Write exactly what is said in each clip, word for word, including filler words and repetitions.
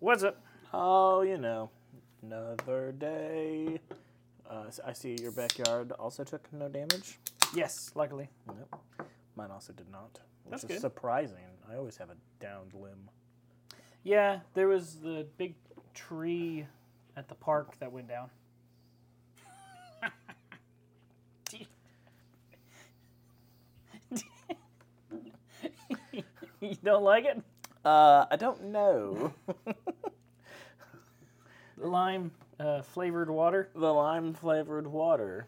What's up? Oh, you know, another day. Uh, I see your backyard also took no damage. Yes, luckily. Nope. Mine also did not, which That's is good. surprising. I always have a downed limb. Yeah, there was the big tree at the park that went down. You don't like it? Uh, I don't know. The lime uh, flavored water. The lime flavored water.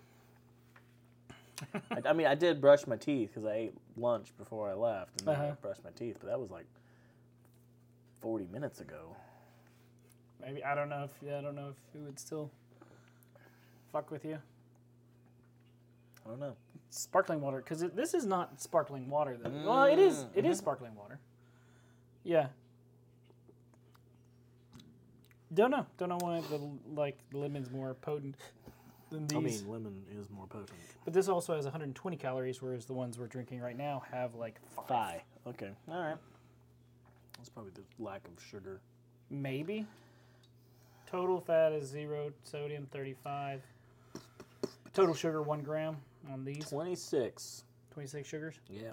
I, I mean, I did brush my teeth because I ate lunch before I left, and then Uh-huh. I brushed my teeth. But that was like forty minutes ago. Maybe I don't know if I don't know if it would still fuck with you. I don't know. Sparkling water, because this is not sparkling water though. Well, it is. It is Mhm. sparkling water. Yeah. Don't know. Don't know why the like the lemon's more potent than these. I mean, lemon is more potent. But this also has one hundred twenty calories, whereas the ones we're drinking right now have like five. Five. Okay. All right. That's probably the lack of sugar. Maybe. Total fat is zero, sodium thirty-five. Total sugar one gram on these. Twenty-six. twenty-six sugars. Yeah.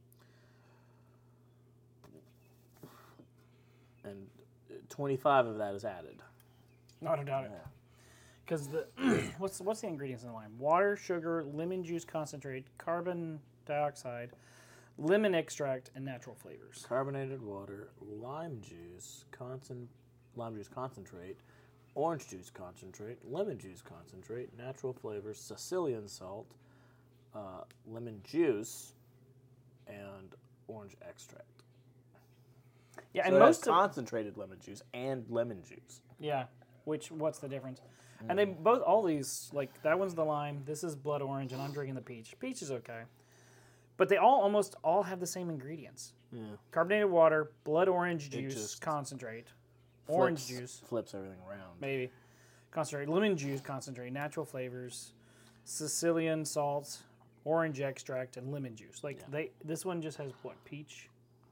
And twenty-five of that is added. Not a doubt it. Yeah. Because the what's what's the ingredients in the lime? Water, sugar, lemon juice concentrate, carbon dioxide, lemon extract, and natural flavors. Carbonated water, lime juice, concent- lime juice concentrate, orange juice concentrate, lemon juice concentrate, natural flavors, Sicilian salt, uh, lemon juice, and orange extract. Yeah, So and it has most of concentrated lemon juice and lemon juice. yeah, which what's the difference? And they both all these like that one's the lime, this is blood orange, and I'm drinking the peach. Peach is okay, but they all almost all have the same ingredients: Yeah. carbonated water, blood orange It juice just concentrate, orange Flips- juice Flips everything around. maybe concentrate, lemon juice concentrate, natural flavors, Sicilian salts, orange extract, and lemon juice. Like Yeah. they this one just has what peach.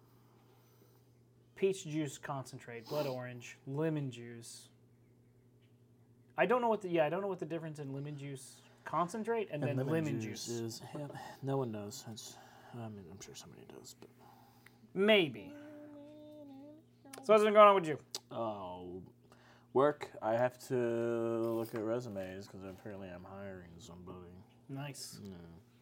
Peach juice concentrate, blood orange, lemon juice. I don't know what the yeah I don't know what the difference in lemon juice concentrate and, And then lemon, lemon, juice, juice. is. Yeah, no one knows. It's, I mean, I'm sure somebody does, but. Maybe. So what's been going on with you? Oh, work. I have to look at resumes because apparently I'm hiring somebody. Nice. Yeah.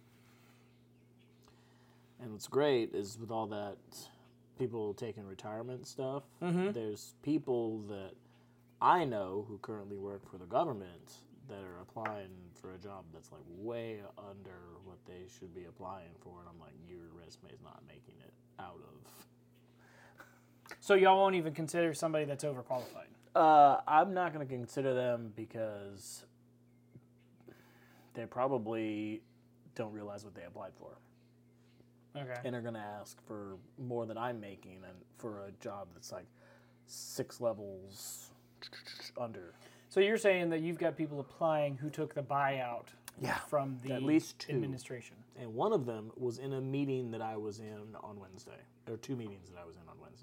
And what's great is with all that people taking retirement stuff, Mhm. there's people that I know who currently work for the government that are applying for a job that's like way under what they should be applying for. And I'm like, your resume's not making it out of. So y'all won't even consider somebody that's overqualified. Uh, I'm not going to consider them because they probably don't realize what they applied for Okay. and are going to ask for more than I'm making and for a job that's like six levels under. So you're saying that you've got people applying who took the buyout Yeah, from the at least two. administration. And one of them was in a meeting that I was in on Wednesday. There were two meetings that I was in on Wednesday.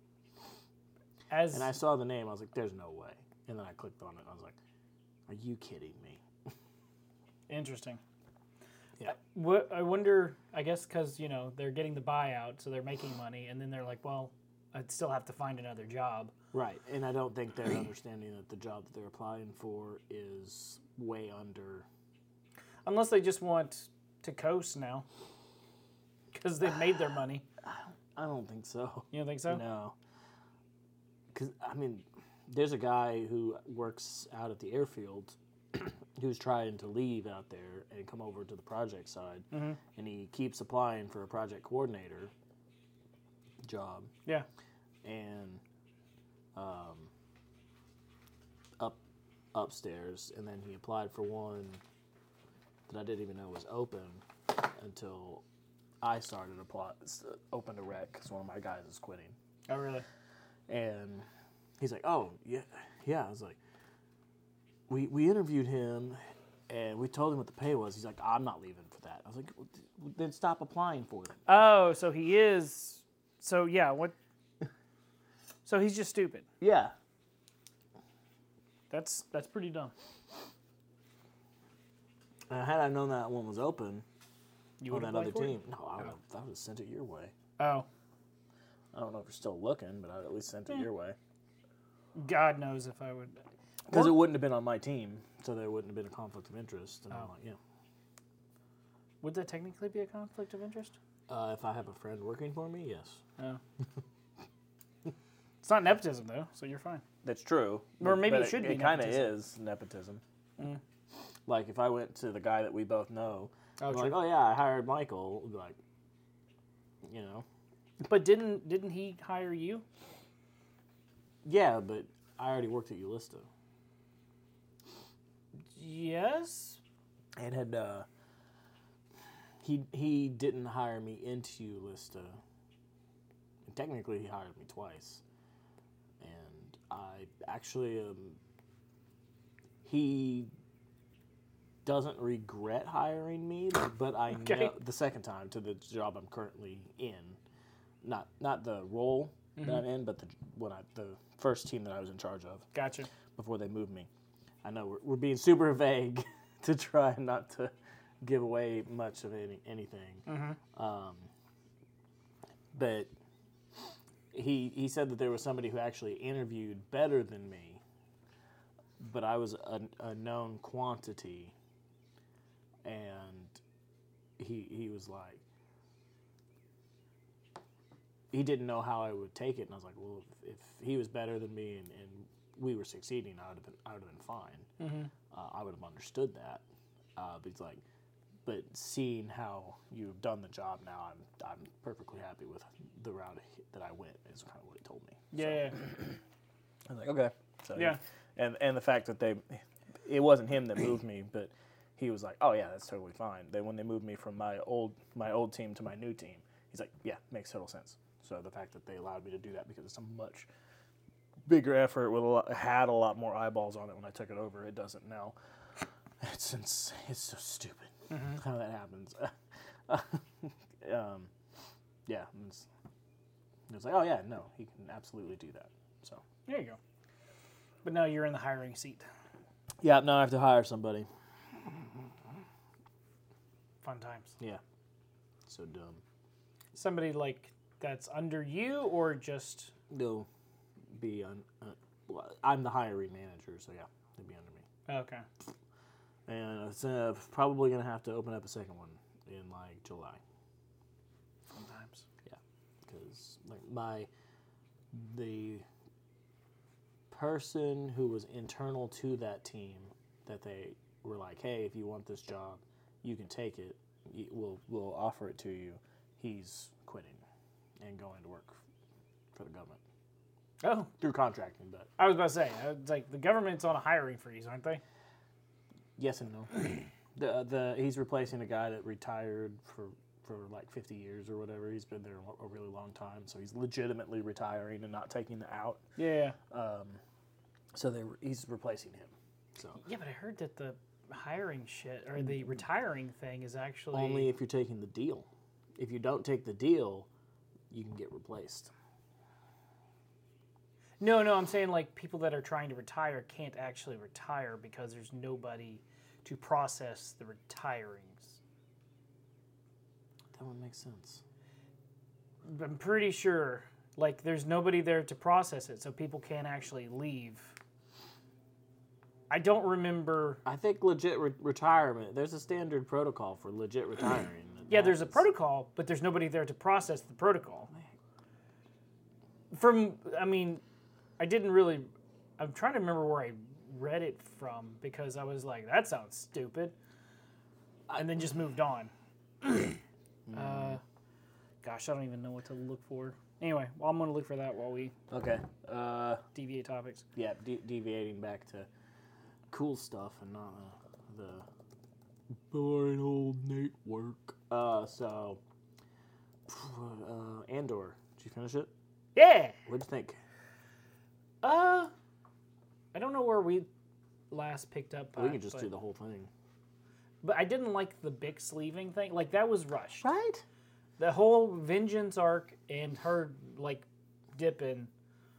As And I saw the name. I was like, there's no way. And then I clicked on it and I was like, are you kidding me? interesting. Yeah. What I wonder, I guess, because you know they're getting the buyout, so they're making money, and then they're like, "Well, I'd still have to find another job." Right. And I don't think they're understanding that the job that they're applying for is way under. Unless they just want to coast now, because they've made their money. I don't think so. You don't think so? No. Because, I mean, there's a guy who works out at the airfield who's trying to leave out there and come over to the project side. Mm-hmm. And he keeps applying for a project coordinator job. Yeah. And um, up upstairs, and then he applied for one that I didn't even know was open until I started apply open to rec because one of my guys is quitting. Oh, really? And he's like, "Oh, yeah, yeah." I was like, "We we interviewed him, and we told him what the pay was." He's like, "I'm not leaving for that." I was like, well, "Then stop applying for it." Oh, so he is. So yeah, what? So he's just stupid. Yeah. That's that's pretty dumb. Uh, had I known that one was open You on would that other for it? team, no, I would have I would have sent it your way. Oh, I don't know if you're still looking, but I'd at least sent it Yeah. your way. God knows if I would. Because Or- it wouldn't have been on my team, so there wouldn't have been a conflict of interest. And I'm Oh. like, yeah. Would that technically be a conflict of interest? Uh, if I have a friend working for me, yes. Oh. It's not nepotism though, so you're fine. That's true. Or maybe but it should be It kind of nepotism. is nepotism. Mm. Like if I went to the guy that we both know, Oh, I'm true. like, oh yeah, I hired Michael. I'd be like, you know, But didn't didn't he hire you? yeah, but I already worked at Ulista. Yes. And had uh, he he didn't hire me into Ulista. Technically, he hired me twice, and I actually um, he doesn't regret hiring me, but I Okay. know the second time to the job I'm currently in, not not the role that I'm in, but the when I the first team that I was in charge of Gotcha. before they moved me. I know we're, we're being super vague to try not to give away much of any, anything. Mm-hmm. Um, but he he said that there was somebody who actually interviewed better than me, but I was a, a known quantity, and he he was like, he didn't know how I would take it, and I was like, well, if, if he was better than me and, and we were succeeding, I would have been I would have been fine. Mm-hmm. Uh, I would have understood that. Uh, but he's like, but seeing how you've done the job now, I'm I'm perfectly happy with the route that I went. Is kind of what he told me. Yeah. So, yeah. I was like, okay. So Yeah. and and the fact that they, it wasn't him that moved me, but he was like, oh yeah, that's totally fine. Then when they moved me from my old my old team to my new team, he's like, yeah, makes total sense. So the fact that they allowed me to do that because it's a much bigger effort with a lot, had a lot more eyeballs on it when I took it over. It doesn't now. It's it's, it's so stupid Mm-hmm. how that happens. um, yeah, it's, it's like, oh yeah, no, he can absolutely do that. So There you go. But now you're in the hiring seat. yeah, now I have to hire somebody. Fun times. Yeah, so dumb. Somebody like that's under you, or just They'll be on. Uh, well, I'm the hiring manager, so yeah, they'll be under me. okay. And it's uh, probably gonna have to open up a second one in like July. Fun times. Because like my the person who was internal to that team that they were like, hey, if you want this job, you can take it. Y- We'll we'll offer it to you. He's quitting and going to work for the government Oh, through contracting. But I was about to say, uh, it's like the government's on a hiring freeze, aren't they? yes and no. the the he's replacing a guy that retired for. for like fifty years or whatever. He's been there a really long time, so he's legitimately retiring and not taking the out. Yeah. Um, so they he's replacing him. So Yeah, but I heard that the hiring shit or the retiring thing is actually only if you're taking the deal. If you don't take the deal, you can get replaced. No, no, I'm saying like people that are trying to retire can't actually retire because there's nobody to process the retirings. That would make sense. I'm pretty sure like there's nobody there to process it, so people can't actually leave. I don't remember. I think legit re- retirement. There's a standard protocol for legit retiring. that Yeah, there's a happens. protocol, but there's nobody there to process the protocol. From, I mean, I didn't really. I'm trying to remember where I read it from because I was like, that sounds stupid, and then just moved on. uh, gosh, I don't even know what to look for. Anyway, well, I'm going to look for that while we Okay. Uh, deviate topics. yeah, de- deviating back to cool stuff and not uh, the boring old Nate work. Uh, so, uh, Andor, did you finish it? Yeah. What'd you think? Uh, I don't know where we last picked up. we at, can just but, do the whole thing. But I didn't like the Bix leaving thing. Like that was rushed. Right? The whole Vengeance arc and her like dipping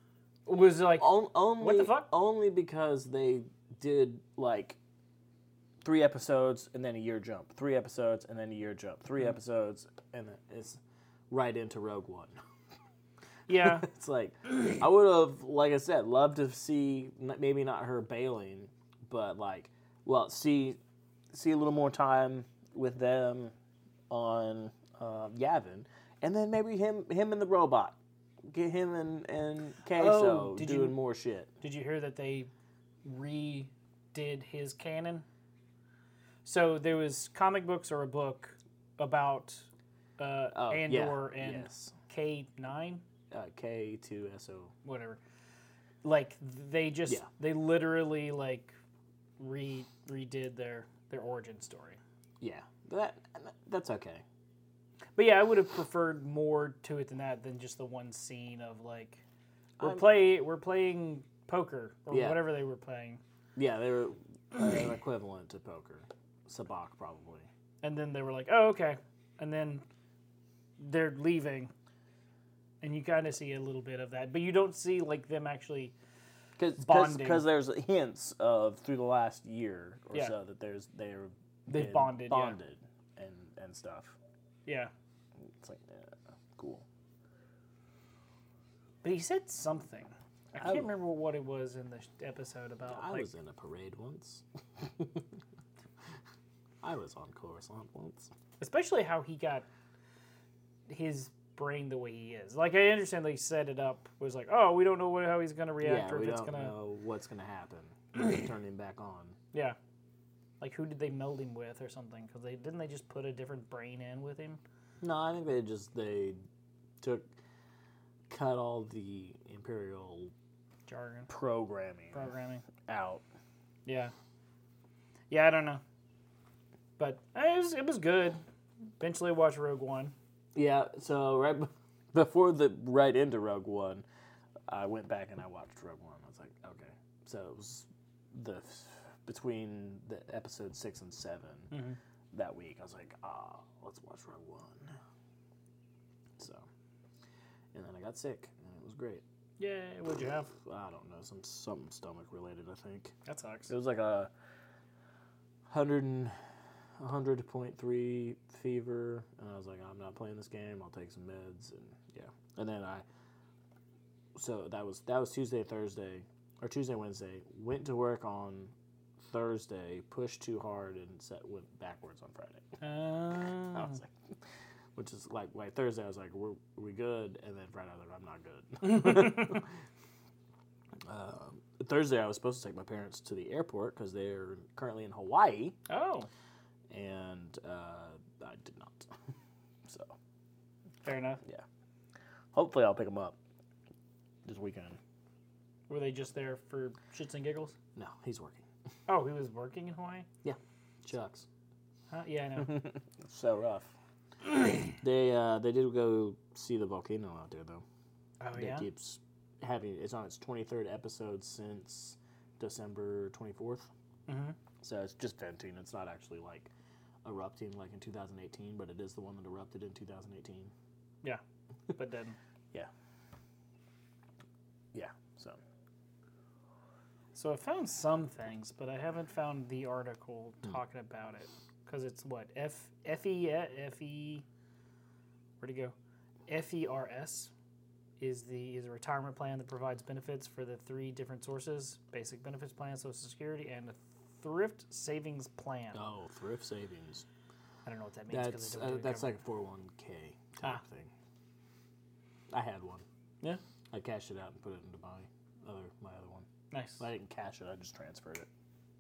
Was like, On, only, what the fuck? Only because they did like three episodes and then a year jump, three episodes and then a year jump, 3 Mm-hmm. episodes, and then it's right into Rogue One. yeah, It's like I would have, like I said, loved to see n- maybe not her bailing, but like, well, see see a little more time with them on uh, Yavin, and then maybe him him and the robot, get him and and Queso Oh, did doing you- more shit. did you hear that they redid his canon? So there was comic books or a book about uh, Oh, Andor yeah, and yes. K nine, Uh, K two S O. whatever. Like they just Yeah. they literally like re redid their their origin story. Yeah, that that's okay. But yeah, I would have preferred more to it than that than just the one scene of like we're I'm- play we're playing poker or Yeah. whatever they were playing, Yeah, they're uh, an equivalent to poker, sabacc probably. and then they were like, oh okay, and then they're leaving, and you kind of see a little bit of that, but you don't see like them actually. Bonding. Because there's hints of through the last year or Yeah. so that there's they're They've been bonded, yeah. bonded and and stuff. Yeah, It's like uh, cool. but he said something. I I- can't remember what it was in the sh- episode about. I like, was in a parade once. I was on Coruscant once. especially how he got his brain the way he is. Like I understand they set it up was like, oh, we don't know what, how he's gonna react Yeah, or we if it's don't gonna. know what's gonna happen. when they turn him back on. Yeah, like who did they meld him with or something? Because they didn't they just put a different brain in with him. No, I think they just they took cut all the Imperial Jargon programming programming. out. Yeah, yeah, I don't know, but it was it was good. Eventually, I watched Rogue One. Yeah, so right b- before the right into Rogue One, I went back and I watched Rogue One. I was like, okay, so it was the between the episode six and seven Mm-hmm. that week. I was like, ah, let's watch Rogue One. So, and then I got sick, and it was great. Yeah, what'd you have? I don't know, some something stomach related. I think That sucks. it was like a hundred and one hundred point three fever, and I was like, I'm not playing this game. I'll take some meds, and yeah. And then I, so that was that was Tuesday, Thursday, or Tuesday, Wednesday. Went to work on Thursday, pushed too hard, and set went backwards on Friday. I Uh, was like, which is like like Thursday. I was like, we're we good, and then Friday I was like, I'm not good. um, Thursday I was supposed to take my parents to the airport because they're currently in Hawaii. oh, And uh, I did not. So, fair enough. hopefully I'll pick them up this weekend. Were they just there for shits and giggles? No, he's working. Oh, he was working in Hawaii? Shucks. Huh? Yeah, I know. So rough. they uh, they did go see the volcano out there, though. Oh, That yeah? keeps having, it's on its twenty-third episode since December twenty-fourth. Mm-hmm. So it's just venting. It's not actually like erupting like in two thousand eighteen, but it is the one that erupted in two thousand eighteen. But then, Yeah, so. so I found some things, but I haven't found the article Hmm. talking about it. Because it's what? F, F-E, F E, where'd it go? F E R S is the is a retirement plan that provides benefits for the three different sources: basic benefits plan, Social Security, and a thrift savings plan. Oh, thrift savings. I don't know what that means. 'cause That's I don't uh, do it that's cover- like a four oh one k type Ah. thing. I had one. Yeah? I cashed it out and put it into my other my other one. Nice. I didn't cash it. I just transferred it.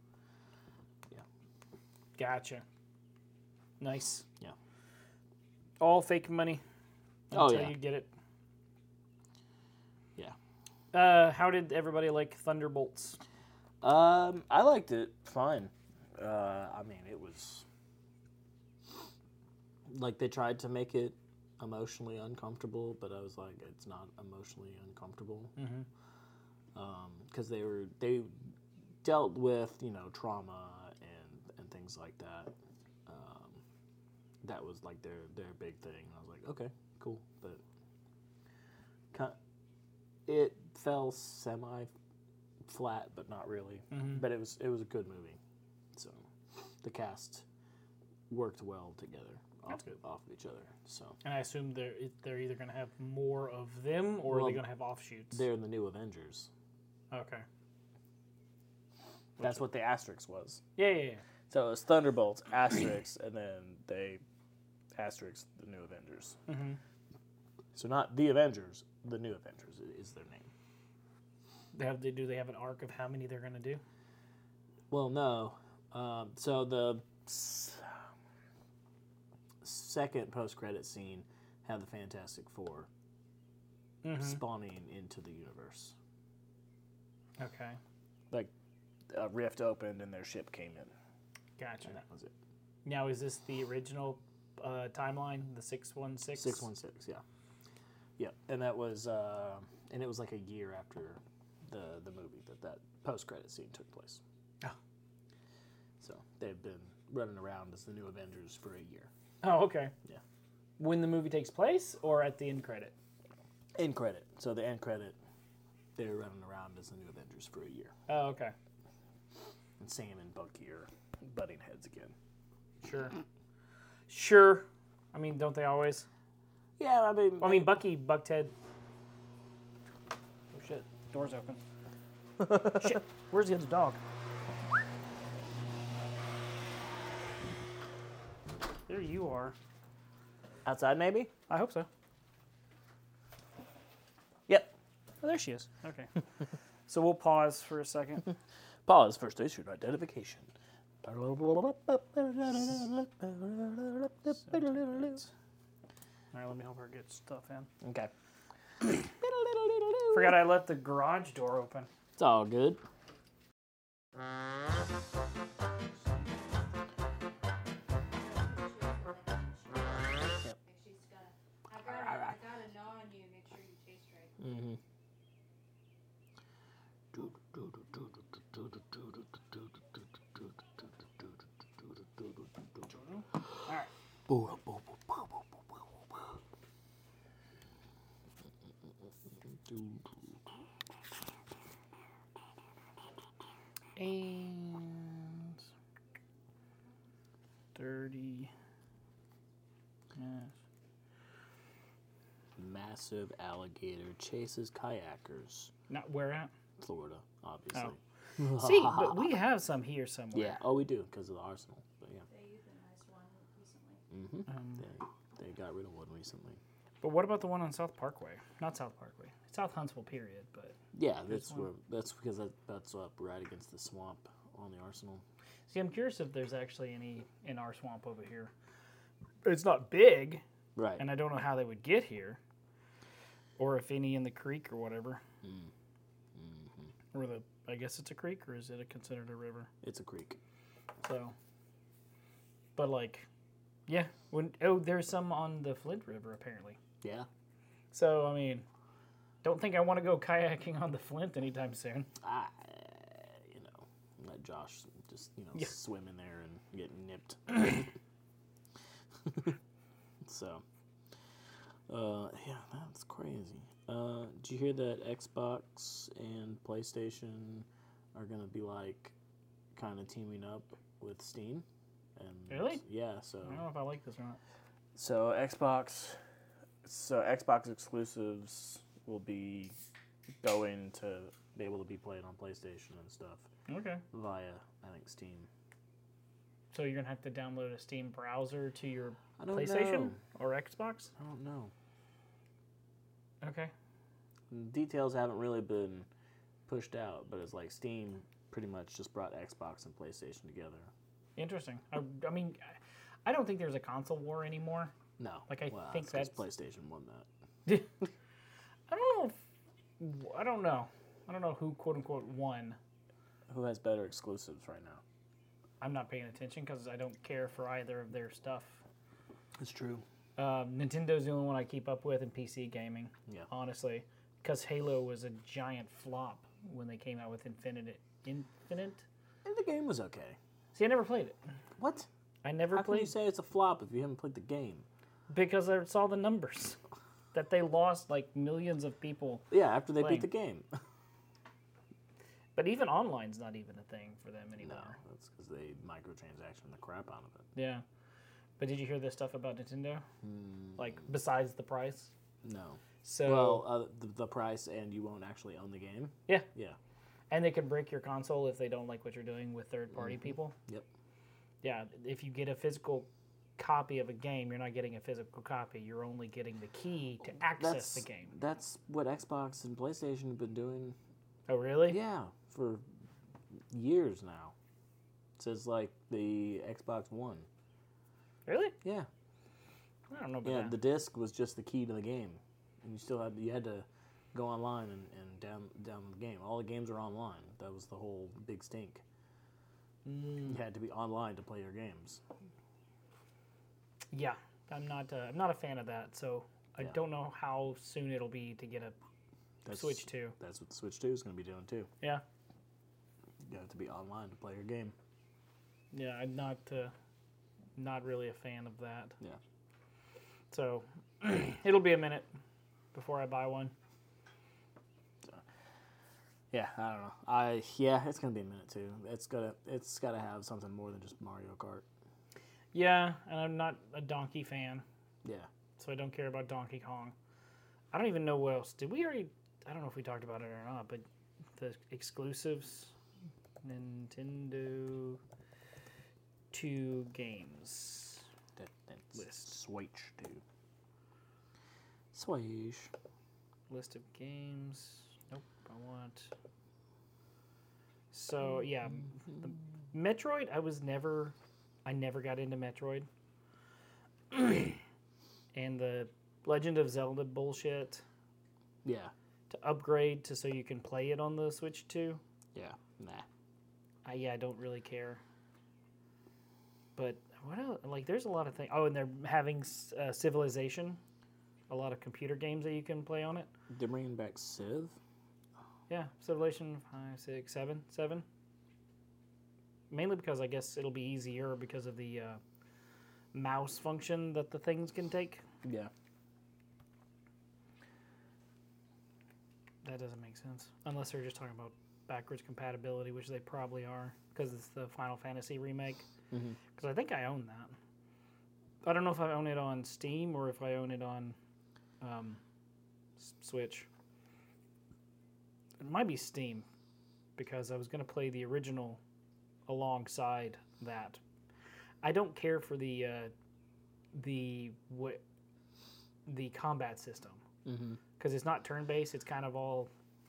Gotcha. Nice. Yeah. All fake money. Oh, Until yeah. you get it. Yeah. Uh, how did everybody like Thunderbolts? Um, I liked it fine. Uh, I mean, it was like they tried to make it emotionally uncomfortable, but I was like, it's not emotionally uncomfortable. Mm-hmm. because they were they dealt with you know trauma and and things like that. Um, that was like their their big thing. I was like, okay, cool, but kind it fell semi flat, but not really. Mhm. But it was it was a good movie. So the cast worked well together off, That's good. off of each other. So And I assume they're they're either going to have more of them or are Well, they going to have offshoots? they're in the new Avengers. Okay. That's what the asterisk was. Yeah, yeah, yeah. So it was Thunderbolts, asterisk, and then they asterisk the new Avengers. Mm-hmm. So not the Avengers, the new Avengers is their name. They have they do they have an arc of how many they're going to do? Well, no. Um, so the s- second post-credit scene had the Fantastic Four Mm-hmm. spawning into the universe. Okay. Like a rift opened and their ship came in. Gotcha. And that was it. Now, is this the original uh, timeline, the six one six? Six one six, yeah, yeah, and that was, uh, and it was like a year after the the movie that that post credit scene took place. Oh. So they've been running around as the new Avengers for a year. Oh, okay. Yeah. When the movie takes place or at the end credit? End credit. So the end credit, they were running around as the new Avengers for a year, Oh, okay. and Sam and Bucky are butting heads again. Sure. Sure. I mean, don't they always? Yeah, I mean, Well, I mean, Bucky bucked head. Oh shit! Door's open. Shit! Where's the other dog? There you are. outside maybe. I hope so. Yep. Oh, there she is. Okay. So we'll pause for a second. Pause for station identification. All right, let me help her get stuff in. Okay. Forgot I left the garage door open. It's all good. She's gonna. I got a, I got a gnaw on you. Make sure you taste right. Mm-hmm. All right. And dirty. Yes. Massive alligator chases kayakers. Not where at? Florida, obviously. See, but we have some here somewhere. Yeah. Oh, we do because of the arsenal. But yeah. They euthanized one recently. Mm-hmm. Um, They, they got rid of one recently. But what about the one on South Parkway? Not South Parkway. South Huntsville, period. But Yeah, that's one. where. That's because that, that's up right against the swamp on the arsenal. see, I'm curious if there's actually any in our swamp over here. It's not big, Right. and I don't know how they would get here, or if any in the creek or whatever. Mm. Mm-hmm. Or the, I guess it's a creek, or is it a, considered a river? It's a creek. So, but like, yeah. When oh, there's some on the Flint River apparently. Yeah. So I mean, don't think I want to go kayaking on the Flint anytime soon. I, you know, let Josh just you know Yeah. swim in there and get nipped. So, uh, yeah, that's crazy. Uh, did you hear that Xbox and PlayStation are gonna be like kind of teaming up with Steam? And Really? Yeah. So. I don't know if I like this or not. So Xbox, so Xbox exclusives will be going to be able to be played on PlayStation and stuff Okay. via, I think, Steam. So you're gonna have to download a Steam browser to your I don't PlayStation know. or Xbox. I don't know. Okay. Details haven't really been pushed out, but it's like Steam pretty much just brought Xbox and PlayStation together. Interesting. I, I mean, I don't think there's a console war anymore. No, Like, I well, think that's 'cause that's- PlayStation won that. I don't know. If, I don't know. I don't know who quote unquote won. Who has better exclusives right now? I'm not paying attention because I don't care for either of their stuff. It's true. Um, Nintendo's the only one I keep up with in P C gaming. Yeah. Honestly, because Halo was a giant flop when they came out with Infinite. Infinite. And the game was okay. See, I never played it. What? I never How can played you say it's a flop if you haven't played the game? because I saw the numbers. that they lost like millions of people. Yeah, after they Playing. beat the game. But even online's not even a thing for them anymore. No, that's because they microtransaction the crap out of it. Yeah. But did you hear this stuff about Nintendo? Mm, Like, besides the price? no. So, Well, uh, the, the price, and you won't actually own the game. yeah. Yeah. And they can break your console if they don't like what you're doing with third-party people. Yep. Yeah, if you get a physical copy of a game, you're not getting a physical copy. You're only getting the key to access That's the game. That's what Xbox and PlayStation have been doing. Oh, really? Yeah, for years now. Since like the Xbox One. Really? Yeah. I don't know about Yeah, that. the disc was just the key to the game, and you still had you had to go online and, and down down the game. All the games are online. That was the whole big stink. Mm, You had to be online to play your games. yeah, I'm not. Uh, I'm not a fan of that. So I Yeah. don't know how soon it'll be to get a That's, Switch two. That's what the Switch two is going to be doing too. Yeah, You have to be online to play your game. yeah. I'm not. Uh, not really a fan of that. Yeah. So it'll be a minute before I buy one. Yeah, I don't know. I yeah, it's gonna be a minute too. It's gotta it's gotta have something more than just Mario Kart. Yeah, and I'm not a Donkey fan, Yeah. so I don't care about Donkey Kong. I don't even know what else. Did we already? I don't know if we talked about it or not, but the exclusives, Nintendo two games That, that's List. Switch two. Switch. list of games. Nope, I want. So yeah, the Metroid. I was never, I never got into Metroid. And the Legend of Zelda bullshit Yeah. to upgrade to so you can play it on the Switch two. Yeah. Nah. I, yeah, I don't really care. But what else? Like, there's a lot of things. Oh, and they're having uh, Civilization, a lot of computer games that you can play on it. They're bringing back Civ. Yeah, Civilization five, six, seven, seven. Mainly because I guess it'll be easier because of the uh, mouse function that the things can take. Yeah. That doesn't make sense. Unless they're just talking about backwards compatibility, which they probably are, because it's the Final Fantasy remake. Because Mm-hmm. I think I own that. I don't know if I own it on Steam or if I own it on um, S- Switch. It might be Steam, because I was going to play the original alongside that. I don't care for the uh, the what the combat system. Mm-hmm. Because it's not turn-based, it's kind of all.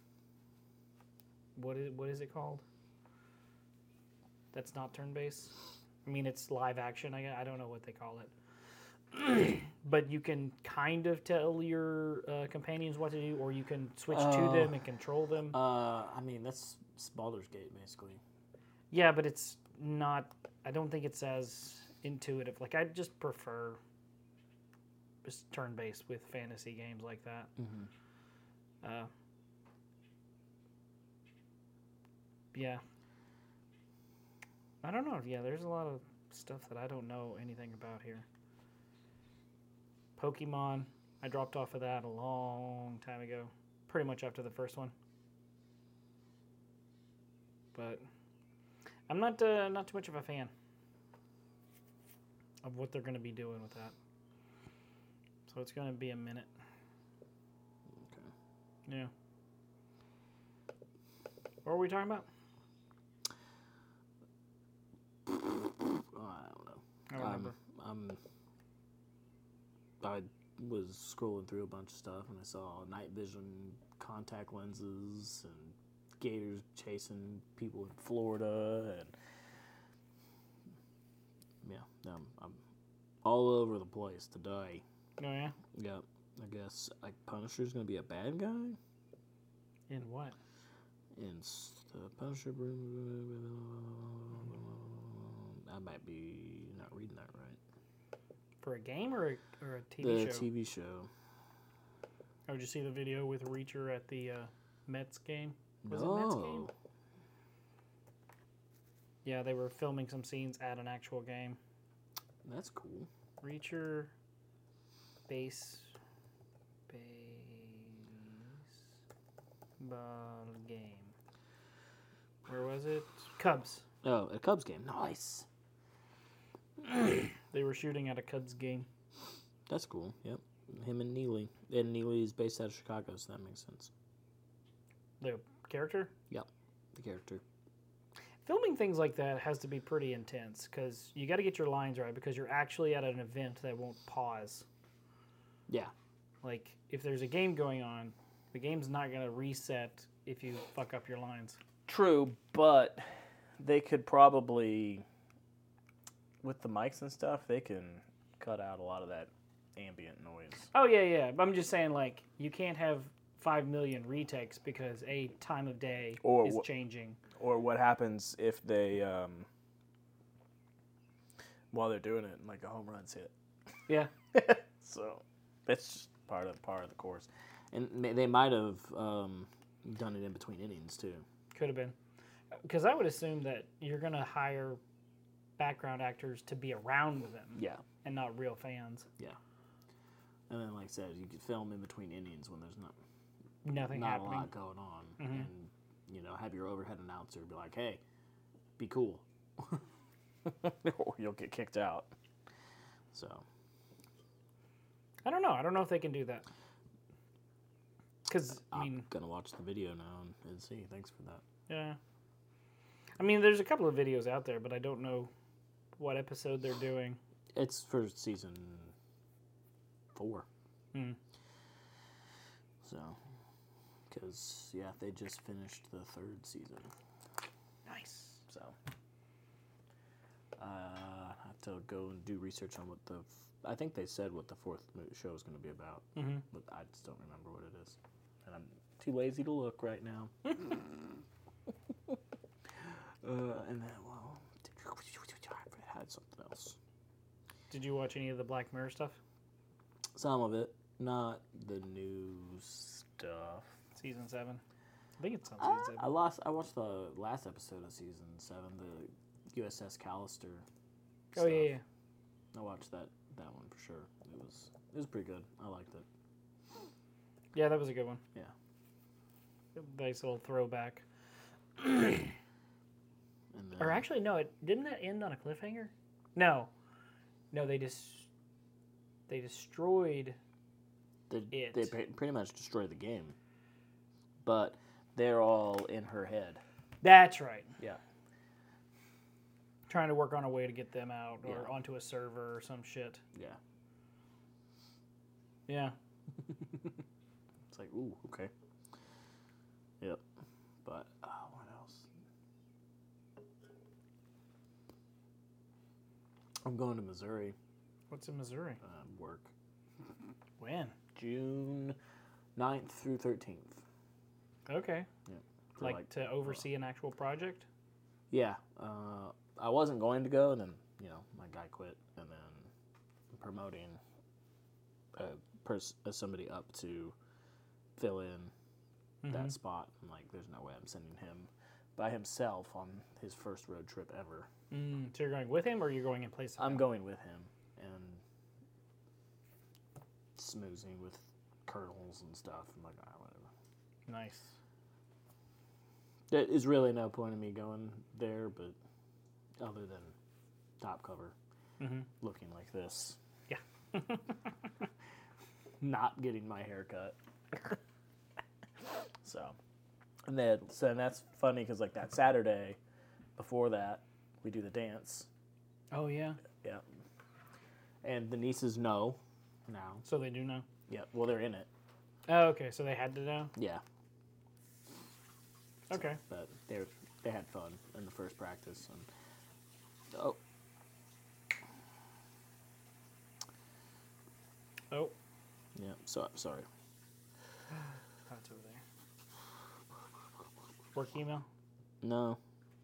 What is what is it called? That's not turn-based. I mean, it's live action. I I don't know what they call it. But you can kind of tell your uh, companions what to do, or you can switch to Oh. them and control them. Uh, I mean that's Baldur's Gate basically. Yeah, but it's not. I don't think it's as intuitive. Like, I just prefer just turn-based with fantasy games like that. Mm-hmm. Uh, yeah. I don't know. Yeah, there's a lot of stuff that I don't know anything about here. Pokemon, I dropped off of that a long time ago. Pretty much after the first one. But I'm not uh, not too much of a fan of what they're going to be doing with that. So it's going to be a minute. Okay. Yeah. What were we talking about? Oh, I don't know. I don't remember. Um, I was scrolling through a bunch of stuff and I saw night vision contact lenses and gators chasing people in Florida and yeah, um, I'm all over the place today. Oh, yeah? Yep, I guess like Punisher's gonna be a bad guy. In what? And s- the Punisher. I might be not reading that right. For a game or a, or a T V The show? T V show. Oh, did you see the video with Reacher at the uh, Mets game? Was it Mets game? No. Yeah, they were filming some scenes at an actual game. That's cool. Reacher, base, Baseball game. Where was it? Cubs. Oh, a Cubs game. Nice. They were shooting at a Cubs game. That's cool. Yep. Him and Neely. And Neely is based out of Chicago, so that makes sense. The character? Yep. The character. Filming things like that has to be pretty intense because you got to get your lines right because you're actually at an event that won't pause. Yeah. Like, if there's a game going on, the game's not going to reset if you fuck up your lines. True, but they could probably, with the mics and stuff, they can cut out a lot of that ambient noise. Oh, yeah, yeah. But I'm just saying, like, you can't have five million retakes because a time of day Or is wh- changing. Or what happens if they, um, while they're doing it, like a home run's hit. Yeah. So that's just part of part of the course. And ma- they might have um, done it in between innings, too. Could have been. Because I would assume that you're going to hire background actors to be around them Yeah. and not real fans. Yeah. And then, like I said, you could film in between innings when there's not Nothing not happening. a lot going on, Mhm. and you know, have your overhead announcer be like, "Hey, be cool." Or you'll get kicked out. So I don't know. I don't know if they can do that. Because, I I'm mean, gonna watch the video now and, and see. Thanks for that. yeah. I mean, there's a couple of videos out there, but I don't know what episode they're doing. It's for season four. Hmm. So, because yeah, they just finished the third season. Nice. So, uh, I have to go and do research on what the. F- I think they said what the fourth mo- show is going to be about, Mm-hmm. but I just don't remember what it is, and I'm too lazy to look right now. uh, and then, well, I had something else. Did you watch any of the Black Mirror stuff? Some of it, not the new stuff. Season seven? I think it's on Uh, season I seven. lost. I watched the last episode of season seven, the U S S Callister. Oh, yeah, stuff. yeah. I watched that that one for sure. It was it was pretty good. I liked it. Yeah, that was a good one. Yeah. Nice little throwback. And then, Or actually, no, it didn't that end on a cliffhanger? No. No, they just they destroyed they, it. they pre- pretty much destroyed the game, but they're all in her head. That's right. Yeah. Trying to work on a way to get them out or Yeah. onto a server or some shit. Yeah. Yeah. It's like, ooh, okay. Yep. But uh, what else? I'm going to Missouri. What's in Missouri? Um, work When? June ninth through thirteenth. Okay. For Like, to oversee an actual project? Yeah, uh, I wasn't going to go, and then you know my guy quit, and then promoting a pers- uh, somebody up to fill in Mhm. that spot. I'm like, there's no way I'm sending him by himself on his first road trip ever. Mm, so you're going with him or you're going in place of I'm him? going with him and smoozing with colonels and stuff. I'm like, ah, whatever. Nice. There is really no point in me going there, but other than top cover, Mm-hmm. looking like this, Yeah. not getting my hair cut. So, and then so and that's funny because like that Saturday before that we do the dance. Oh, yeah. Yeah. And the nieces know now. So they do know? Yeah. Well, they're in it. Oh, okay. So they had to know? Yeah. Okay. But they they had fun in the first practice. And oh, Oh, yeah. So sorry. that's over there. Work email? No.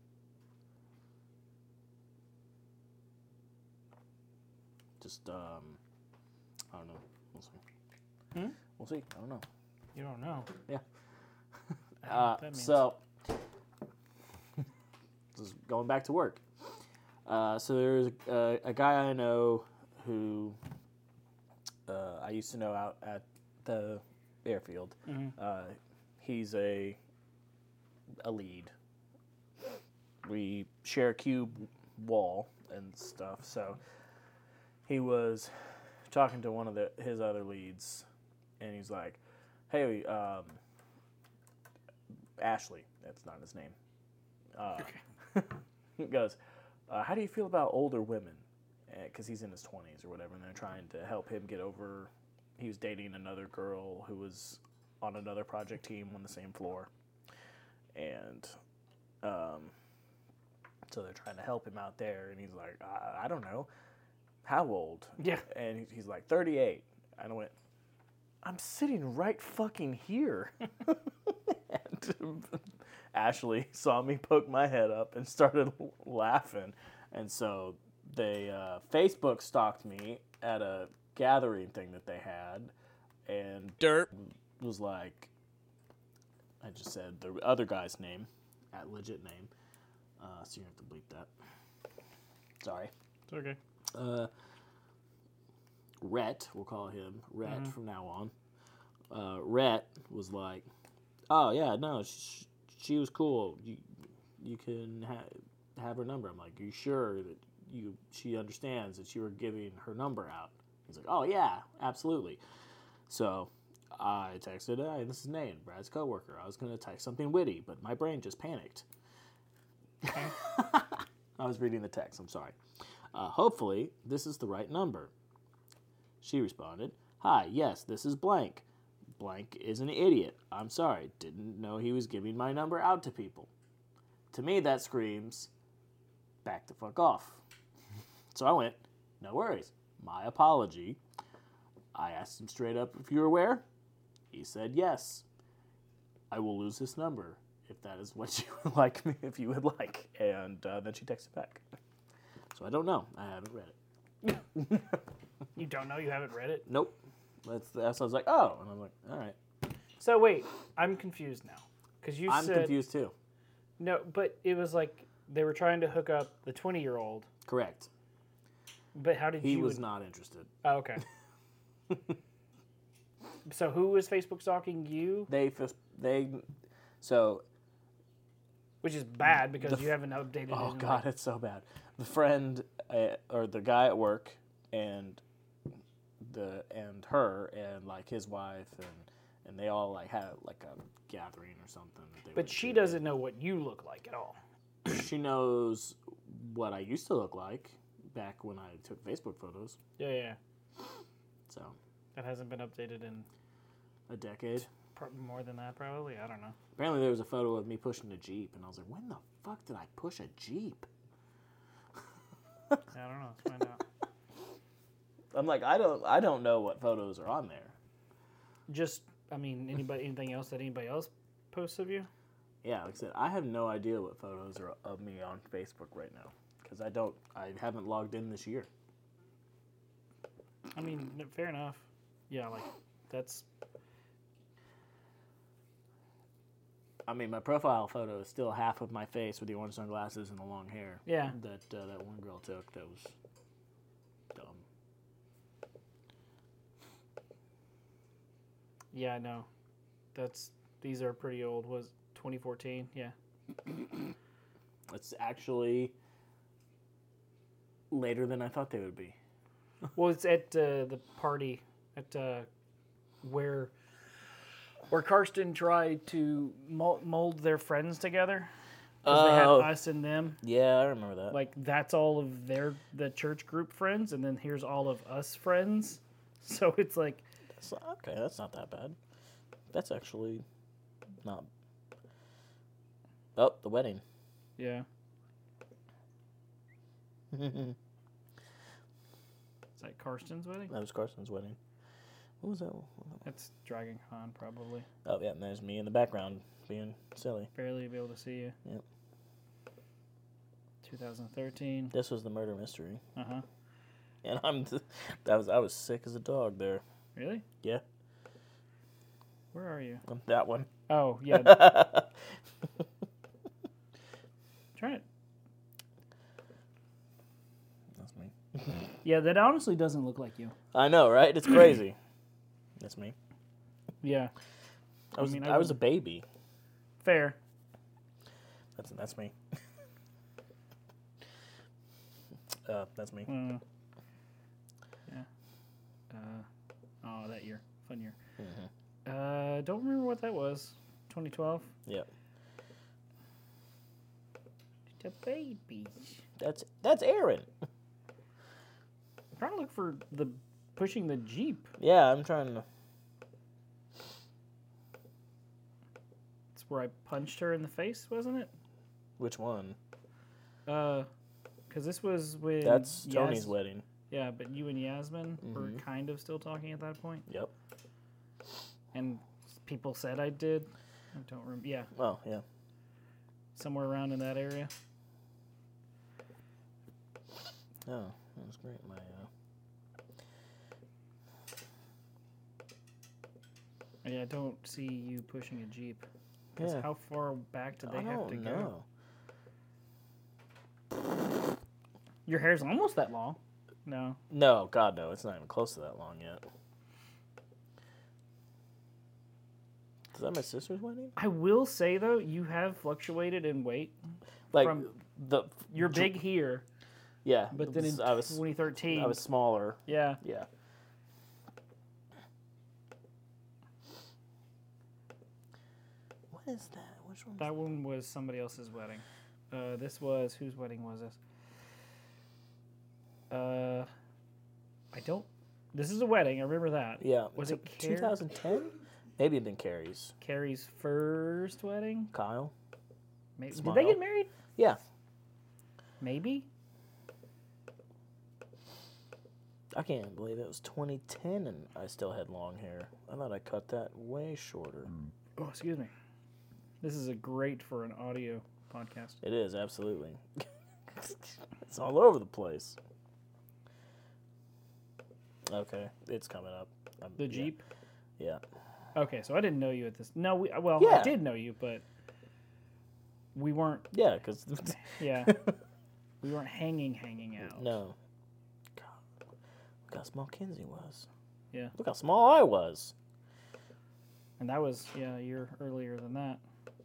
Just um, I don't know. We'll see. Hmm? We'll see. I don't know. You don't know. Yeah. I don't know Uh, what that means. so, just going back to work. Uh, so there's a, a guy I know who uh, I used to know out at the airfield. Mm-hmm. Uh, he's a a lead. We share a cube wall and stuff, so he was talking to one of the his other leads, and he's like, "Hey, um, Ashley, that's not his name." Uh, Okay. he goes, uh, "How do you feel about older women?" Because he's in his twenties or whatever, and they're trying to help him get over. He was dating another girl who was on another project team on the same floor, and um, so they're trying to help him out there. And he's like, I, I don't know, how old? Yeah. And he- he's like thirty-eight. And I went, I'm sitting right fucking here. And Ashley saw me poke my head up and started laughing, and so they uh, Facebook stalked me at a gathering thing that they had, and Dirt. was like, I just said the other guy's name, at legit name, uh, so you have to bleep that. Sorry. It's okay. Uh, Rhett, we'll call him Rhett Mm-hmm. from now on. Uh, Rhett was like, "Oh yeah, no, she, she was cool. You you can ha- have her number." I'm like, "Are you sure that you she understands that you were giving her number out?" He's like, "Oh yeah, absolutely." So I texted, "Hey, this is Nate, Brad's coworker. I was gonna text something witty, but my brain just panicked." I was reading the text. I'm sorry. Uh, hopefully, this is the right number. She responded, "Hi, yes, this is blank. Blank is an idiot. I'm sorry. Didn't know he was giving my number out to people." To me, that screams, back the fuck off. So I went, "No worries. My apology." I asked him straight up if you were aware. He said yes. "I will lose this number if that is what you would like me, if you would like." And uh, then she texted back. So I don't know. I haven't read it. You don't know? You haven't read it? Nope. That's, that's I was like, oh, and I'm like, all right. So wait, I'm confused now. Because you I'm said confused too. no, but it was like they were trying to hook up the twenty-year-old. Correct. But how did He you? was in- not interested. Oh, okay. So who was Facebook stalking you? They f- they so Which is bad because The you haven't updated. oh it in, god, like- it's so bad. The friend uh, or the guy at work and the and her and like his wife and and they all like had like a gathering or something. That they But went she to. doesn't know what you look like at all. She knows what I used to look like back when I took Facebook photos. Yeah, yeah. So That hasn't been updated in a decade. pro- more than that, probably. I don't know. Apparently there was a photo of me pushing a Jeep, and I was like, when the fuck did I push a Jeep? I don't know. Let's find out. I'm like, I don't I don't know what photos are on there. Just, I mean, anybody, anything else that anybody else posts of you? Yeah, like I said, I have no idea what photos are of me on Facebook right now. Because I don't, I haven't logged in this year. I mean, n- fair enough. Yeah, like that's I mean, my profile photo is still half of my face with the orange sunglasses and the long hair. Yeah. That uh, that one girl took that was dumb. yeah. No, that's these are pretty old. Was twenty fourteen? Yeah. It's actually later than I thought they would be. Well, it's at uh, the party at uh, where where Karsten tried to mol- mold their friends together. 'Cause they had Oh. us and them. Yeah, I remember that. Like that's all of their the church group friends, and then here's all of us friends. So it's like That's, okay, that's not that bad. That's actually not. Oh, the wedding. yeah. Is that Karsten's wedding? That was Carson's wedding. What was that? That's Dragon Con probably. Oh, yeah, and there's me in the background being silly. Barely be able to see you. Yep. twenty thirteen. This was the murder mystery, Uh huh. and I'm that was I was sick as a dog there. Really? Yeah, Where are you? um, that one. Oh yeah. Try it. That's me. Yeah, that honestly doesn't look like you. I know, right? It's crazy. That's me. Yeah. I was I, mean, I was a wouldn't- baby. Fair. That's that's me. uh, that's me. Uh, yeah. Uh, oh, that year. Fun year. Mhm. Uh, don't remember what that was. twenty twelve? Yep. The baby. That's that's Aaron. I'm trying to look for the pushing the Jeep. Yeah, I'm trying to. It's where I punched her in the face, wasn't it? Which one? Uh, because this was with. That's Tony's Yas- wedding. Yeah, but you and Yasmin were Mhm. kind of still talking at that point. Yep. And people said I did. I don't remember. Yeah, Oh, yeah. somewhere around in that area. Oh, that was great. My uh, Yeah, I don't see you pushing a Jeep. 'Cause yeah. how far back did they I have don't to know. go? Your hair's almost that long. No. No, God, no. It's not even close to that long yet. Is that my sister's wedding? I will say though, you have fluctuated in weight. Like From- the You're big here, yeah, but then in I was twenty thirteen, I was smaller. yeah, Yeah. What is that? Which one? that one was somebody else's wedding. Uh, this was whose wedding was this? Uh, I don't. This is a wedding. I remember that. Yeah. Was it Car- twenty ten? Maybe it been Carrie's. Carrie's first wedding. Kyle. Maybe. Did Smile. they get married? Yeah. Maybe. I can't believe it was twenty ten and I still had long hair. I thought I cut that way shorter. Oh, excuse me. This is a great for an audio podcast. It is, absolutely. It's all over the place. Okay, it's coming up. Um, The yeah, Jeep. Yeah. Okay, so I didn't know you at this. No, we, well, Yeah. I did know you, but we weren't. Yeah, because... Yeah, we weren't hanging, hanging out. no. God, look how small Kinsey was. Yeah. Look how small I was. And that was yeah a year earlier than that.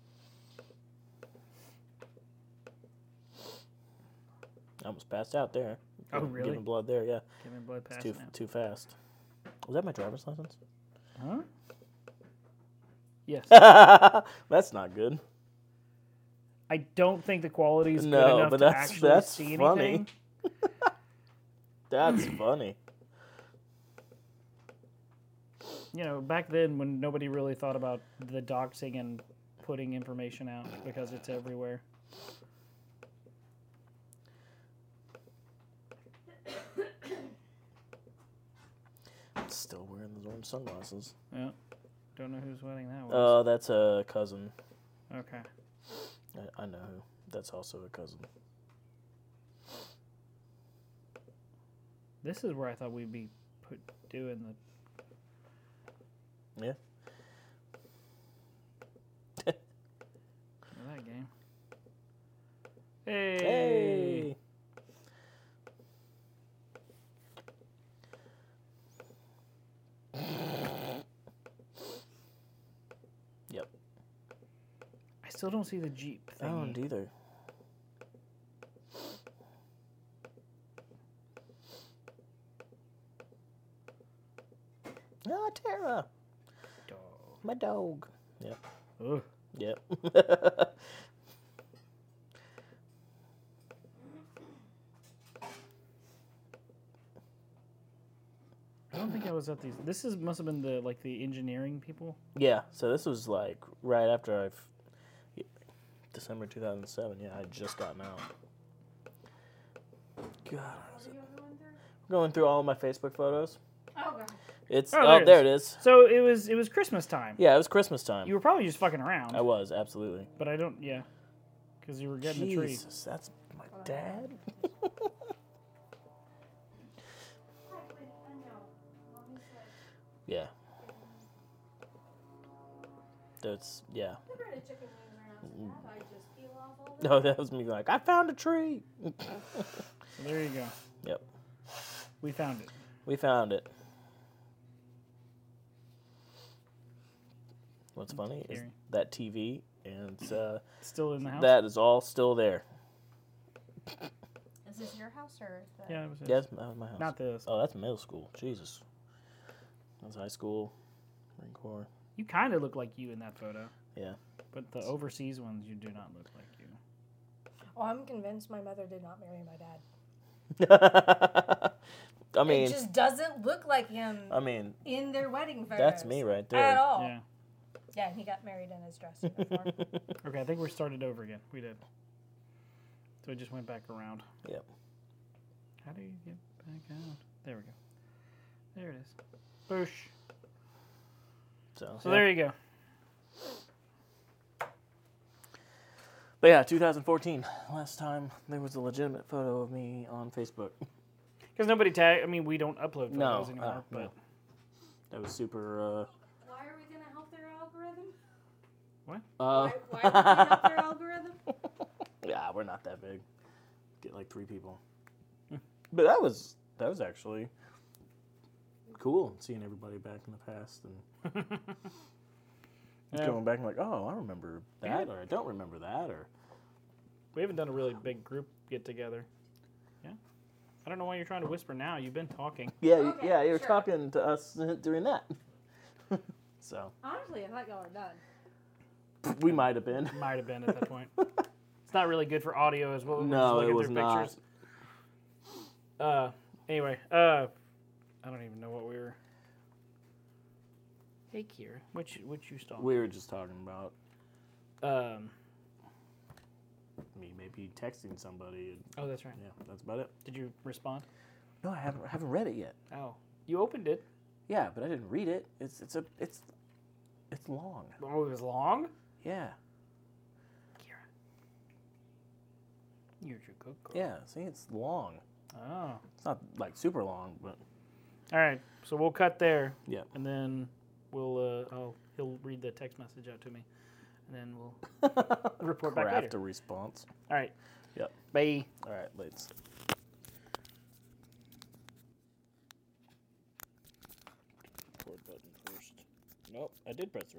I almost passed out there. Oh, Giving- really? Giving blood there, yeah. Giving blood It's pass too, now. too fast. Was that my driver's license? Huh? Yes. That's not good. I don't think the quality is No, good enough but to that's- actually that's see funny. anything. That's funny. You know, back then when nobody really thought about the doxing and putting information out because it's everywhere. Still wearing those orange sunglasses. Yeah. Don't know whose wedding that was. Oh, that's a cousin. Okay. I, I know who. That's also a cousin. This is where I thought we'd be put doing the Yeah. that game. Hey. Hey. Yep. I still don't see the Jeep I thingy. don't either. Ah, Tara. Dog. My dog. Yep. Ugh. Yep. I don't think I was at these. This is must have been the like the engineering people. Yeah, so this was like right after I've December two thousand seven. Yeah, I would just gotten out. God, What are you going through? going through all of my Facebook photos. Oh god. It's Oh, oh, there it there it is. So it was it was Christmas time. Yeah, it was Christmas time. You were probably just fucking around. I was absolutely. But I don't. Yeah. Because you were getting the tree. Jesus, that's my dad. Hi, wait, I know. Mommy said Yeah. That's yeah. the breaded chicken wings are not so bad. I just peel off all No, that was me like I found a tree. So there you go. Yep, We found it. we found it. What's funny is Scary. that T V and uh, Still in the house? that is all still there. Is this your house or the... Yeah, it was his. Yeah, that's that was my house. Not this. Oh, that's middle school. Jesus. That was high school. Marine Corps. You kind of look like you in that photo. Yeah. But the overseas ones, you do not look like you. Oh, I'm convinced my mother did not marry my dad. I mean, it just doesn't look like him I mean, in their wedding photos. that's me right there. At all. Yeah. Yeah, he got married in his dress uniform. Okay, I think we started over again. We did. So we just went back around. Yep. How do you get back out? There we go. There it is. Boosh. So, So yeah. there you go. But yeah, two thousand fourteen. Last time there was a legitimate photo of me on Facebook. Because nobody tag. I mean, we don't upload photos No, anymore. uh, but no. That was super. Uh, Why are we gonna help their algorithm? uh, Why, why would we help their algorithm? yeah, we're not that big. Get like three people. But that was that was actually cool seeing everybody back in the past and Yeah. going back and like, oh, I remember that, Yeah. or I don't remember that, or we haven't done a really big group get together. Yeah. I don't know why you're trying to whisper now. You've been talking. yeah, Okay, yeah, you were sure. talking to us during that. So Honestly, I thought y'all were done. we might have been. Might have been at that point. It's not really good for audio as well. We're No, just looking it at was their not. pictures. Uh, anyway, uh, I don't even know what we were. Hey, Kira, which which you stalking? We were just talking about Um. me maybe texting somebody. And, Oh, that's right. yeah, that's about it. Did you respond? No, I haven't I haven't read it yet. Oh, you opened it. Yeah, but I didn't read it. It's it's a it's it's long. Oh, it was long. Yeah. Kira, you're a good girl. Yeah, see, it's long. Oh. It's not like super long, but All right. So we'll cut there. yeah. And then we'll. Uh, oh, he'll read the text message out to me, and then we'll report back Craft later. a response. All right. Yep. Bye. All right, let's. Record button first. Nope, I did press the